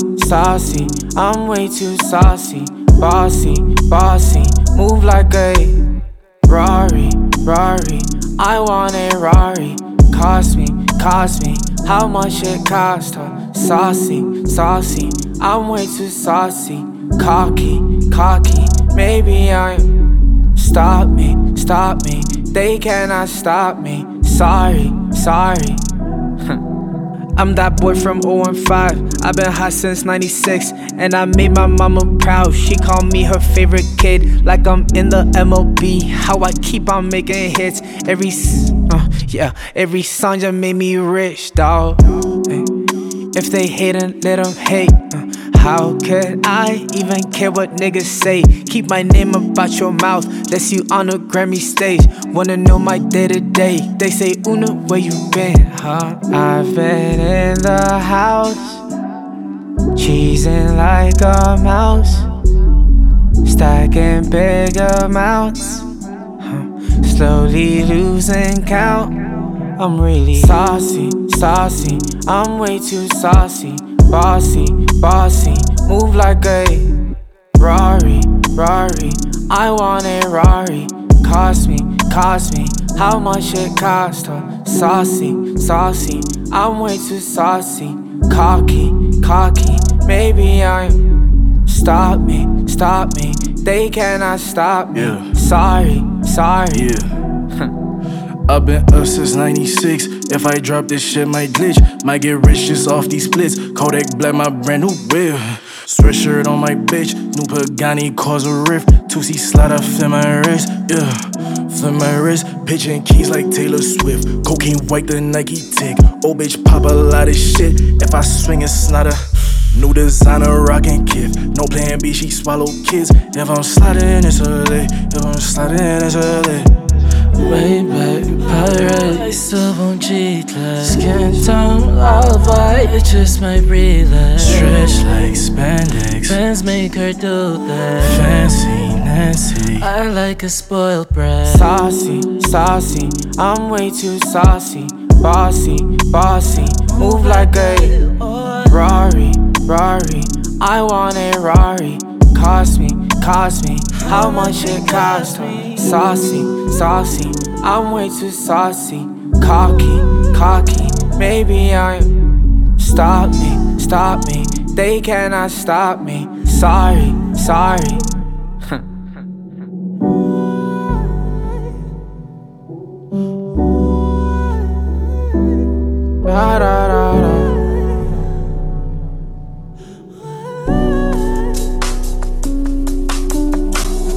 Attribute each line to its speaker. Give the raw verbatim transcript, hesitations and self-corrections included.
Speaker 1: saucy, I'm way too saucy. Bossy, bossy, move like a Rari, Rari. I want a Rari. Cost me, cost me, how much it cost her? Saucy, saucy, I'm way too saucy. Cocky, cocky, maybe I'm. Stop me, stop me, they cannot stop me. Sorry, sorry. I'm that boy from oh one five. I've been hot since ninety-six, and I made my mama proud. She called me her favorite kid, like I'm in the M L B. How I keep on making hits. Every, uh, yeah, every song just made me rich, dawg. If they hatin', let them hate. uh, How could I even care what niggas say? Keep my name about your mouth, that's you on a Grammy stage. Wanna know my day-to-day, they say, Una, where you been, huh? I've been in the house, cheesing like a mouse, stacking big amounts, huh? Slowly losing count. I'm really saucy, saucy, I'm way too saucy. Bossy, bossy, move like a Rari, Rari. I want a Rari. Cost me, cost me, how much it cost her? Saucy, saucy, I'm way too saucy. Cocky, cocky, maybe I'm. Stop me, stop me, they cannot stop me.
Speaker 2: Yeah.
Speaker 1: Sorry, sorry.
Speaker 2: Yeah. I've been up since ninety-six. If I drop this shit, might glitch. Might get rich just off these splits. Kodak Black, my brand new whip. Sweatshirt on my bitch. New Pagani cause a rift. two C slide, I flip my wrist. Yeah, flip my wrist. Pitching keys like Taylor Swift. Cocaine white, the Nike tick. Old bitch pop a lot of shit. If I swing, it's not a new designer rockin' kid. No plan B, she swallow kids. If I'm sliding, it's a lit. If I'm sliding, it's a lit.
Speaker 3: Way back, pirate, I still won't cheat like skin tone, lava, it just might relax.
Speaker 2: Stretch like spandex,
Speaker 3: Fans make her do that.
Speaker 2: Fancy Nancy,
Speaker 3: I like a spoiled brat.
Speaker 1: Saucy, saucy, I'm way too saucy. Bossy, bossy, move like a Rari, Rari. I want a Rari. Cost me, cost me, how much it cost her? Saucy, saucy, I'm way too saucy. Cocky, cocky, maybe I'm. Stop me, stop me, they cannot stop me. Sorry, sorry. Da, da.